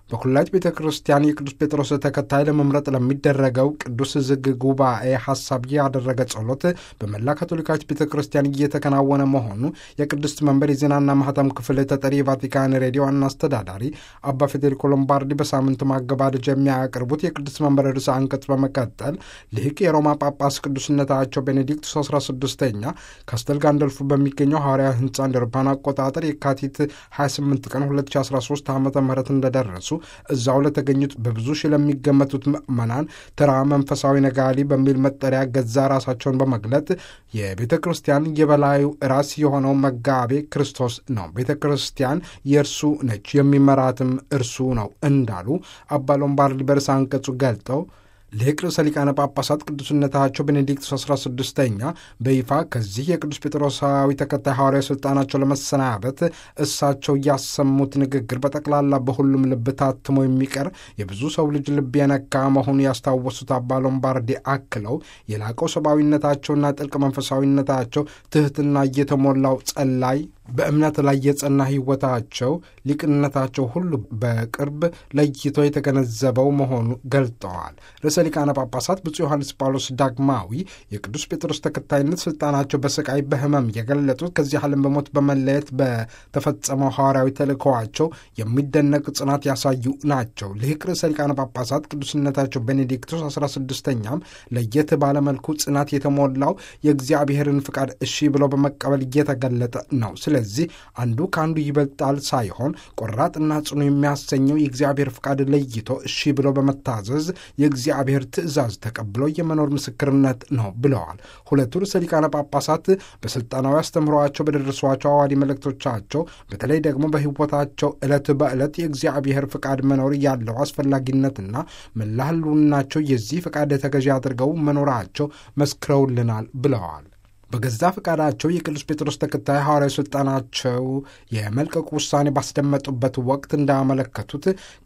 በኩላይት ቤተ ክርስቲያን የቅዱስ ጴጥሮስ ተከታይ ለመምረጥ ለሚደረገው ቅዱስ ዝግ ጉባኤ ሐሳብ ያደረገ ጸሎት በመላ ካቶሊካዊት ቤተ ክርስቲያን እየተከናወነ መሆኑ የቅድስት መንበር የዜናና ማህተም ክፍል ተጠሪ የቫቲካን ሬዲዮ ዋና አስተዳዳሪ አባ ፌዴሪኮ ሎምባርዲ በሳምንቱ ማገባደጃ የሚያቀርቡት የቅድስት መንበር ርዕሰ አንቀጽ በመቀጠል ልሂቅ የሮማ ጳጳስ ቅዱስነታቸው ቤኔዲክቱስ 16ኛ ካስተል ጋንደልፉ በሚገኘው ሐዋርያዊ ሕንፃ እንደ አውሮፓውያን አቆጣጠር የካቲት 28 ቀን 2013 ዓ.ም እንደደረሱ እዛው ለተገኙት በብዙ ሺህ ለሚገመቱት ምዕመናን ተራ መንፈሳዊ ነጋሪ በሚል መጠሪያ ገዛ ራሳቸውን በመግለጥ የቤተ ክርስቲያን የበላዩ ራስ የሆነው መጋቤ ክርስቶስ ነው፣ ቤተ ክርስቲያን የእርሱ ነች፣ የሚመራትም እርሱ ነው እንዳሉ አባ ሎምባርዲ በርዕሰ አንቀጹ ገልጠው ልሂቅ ርዕሰ ሊቃነ ጳጳሳት ቅዱስነታቸው ቤኔዲክቱስ 16ኛ በይፋ ከዚህ የቅዱስ ጴጥሮሳዊ ተከታይ ሐዋርያዊ ሥልጣናቸው ለመሰናበት እሳቸው ያሰሙት ንግግር በጠቅላላ በሁሉም ልብ ታትሞ የሚቀር የብዙ ሰው ልጅ ልብ የነካ መሆኑን ያስታወሱት አባ ሎምባርዲ አክለው የላቀው ሰብአዊነታቸውና ጥልቅ መንፈሳዊነታቸው ትሕትና እየተሞላው ጸላይ በእምነት ላይ የጸና ሕይወታቸው ሊቅነታቸው ሁሉ በቅርብ ለይቶ የተገነዘበው መሆኑ ገልጠዋል። ርዕሰ ሊቃነ ጳጳሳት ብፁዕ ዮሐንስ ጳውሎስ ዳግማዊ የቅዱስ ጴጥሮስ ተከታይነት ሥልጣናቸው በስቃይ በሕመም የገለጡት ከዚህ ዓለም በሞት በመለየት በተፈጸመው ሐዋርያዊ ተልእኮዋቸው የሚደነቅ ጽናት ያሳዩ ናቸው። ልሂቅ ርዕሰ ሊቃነ ጳጳሳት ቅዱስነታቸው ቤኔዲክቱስ 16ኛም ለየት ባለመልኩ ጽናት የተሞላው የእግዚአብሔርን ፍቃድ እሺ ብሎ በመቀበል እየተገለጠ ነው። ስለዚህ አንዱ ከአንዱ ይበልጣል ሳይሆን ቆራጥና ጽኑ የሚያሰኘው የእግዚአብሔር ፍቃድ ለይቶ እሺ ብሎ በመታዘዝ የእግዚአብሔር ትእዛዝ ተቀብሎ የመኖር ምስክርነት ነው ብለዋል። ሁለቱ ርዕሰ ሊቃነ ጳጳሳት በሥልጣናዊ አስተምህሯቸው በደረሷቸው አዋዲ መልእክቶቻቸው በተለይ ደግሞ በሕይወታቸው ዕለት በዕለት የእግዚአብሔር ፍቃድ መኖር ያለው አስፈላጊነትና መላ ሕልውናቸው የዚህ ፍቃድ ተገዢ አድርገው መኖራቸው መስክረውልናል ብለዋል። በገዛ ፈቃዳቸው የቅዱስ ጴጥሮስ ተከታይ ሐዋርያዊ ሥልጣናቸው የመልቀቅ ውሳኔ ባስደመጡበት ወቅት እንዳመለከቱት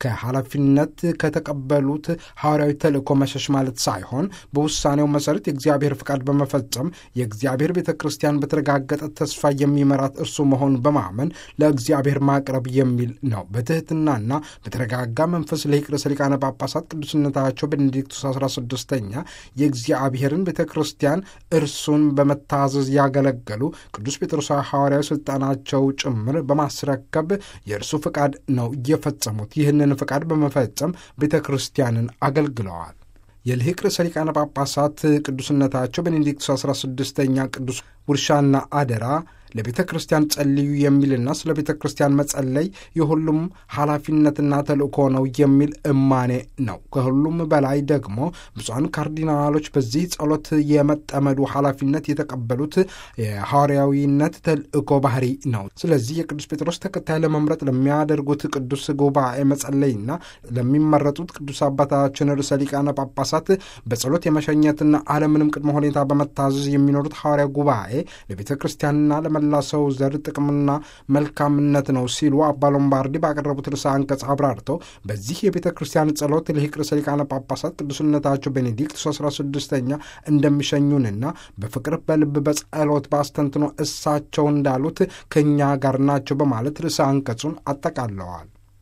ከኃላፊነት ከተቀበሉት ሐዋርያዊ ተልእኮ መሸሽ ማለት ሳይሆን በውሳኔው መሠረት የእግዚአብሔር ፍቃድ በመፈጸም የእግዚአብሔር ቤተ ክርስቲያን በተረጋገጠ ተስፋ የሚመራት እርሱ መሆኑን በማመን ለእግዚአብሔር ማቅረብ የሚል ነው። በትሕትናና በተረጋጋ መንፈስ ልሂቅ ርዕሰ ሊቃነ ጳጳሳት ቅዱስነታቸው ቤኔዲክቱስ 16ኛ የእግዚአብሔርን ቤተ ክርስቲያን እርሱን በመታዘዝ ያገለገሉ ቅዱስ ጴጥሮሳዊ ሐዋርያዊ ሥልጣናቸው ጭምር በማስረከብ የእርሱ ፍቃድ ነው እየፈጸሙት። ይህንን ፍቃድ በመፈጸም ቤተ ክርስቲያንን አገልግለዋል። የልሂቅ ርዕሰ ሊቃነ ጳጳሳት ቅዱስነታቸው ቤኔዲክቱስ 16ኛ ቅዱስ ውርሻና አደራ ለቤተ ክርስቲያን ጸልዩ የሚልና ስለ ቤተ ክርስቲያን መጸለይ የሁሉም ኃላፊነትና ተልእኮ ነው የሚል እማኔ ነው። ከሁሉም በላይ ደግሞ ብፁዓን ካርዲናሎች በዚህ ጸሎት የመጠመዱ ኃላፊነት የተቀበሉት የሐዋርያዊነት ተልእኮ ባህሪ ነው። ስለዚህ የቅዱስ ጴጥሮስ ተከታይ ለመምረጥ ለሚያደርጉት ቅዱስ ጉባኤ መጸለይና ለሚመረጡት ቅዱስ አባታችን ርዕሰ ሊቃነ ጳጳሳት በጸሎት የመሸኘትና አለምንም ቅድመ ሁኔታ በመታዘዝ የሚኖሩት ሐዋርያ ጉባኤ ለቤተ ክርስቲያንና ለመላ ሰው ዘር ጥቅምና መልካምነት ነው ሲሉ አባ ሎምባርዲ ባቀረቡት ርዕሰ አንቀጽ አብራርተው በዚህ የቤተ ክርስቲያን ጸሎት ልሂቅ ርዕሰ ሊቃነ ጳጳሳት ቅዱስነታቸው ቤኔዲክቱስ 16ኛ እንደሚሸኙንና በፍቅር በልብ በጸሎት ባስተንትኖ እሳቸው እንዳሉት ከእኛ ጋር ናቸው በማለት ርዕሰ አንቀጹን አጠቃለዋል።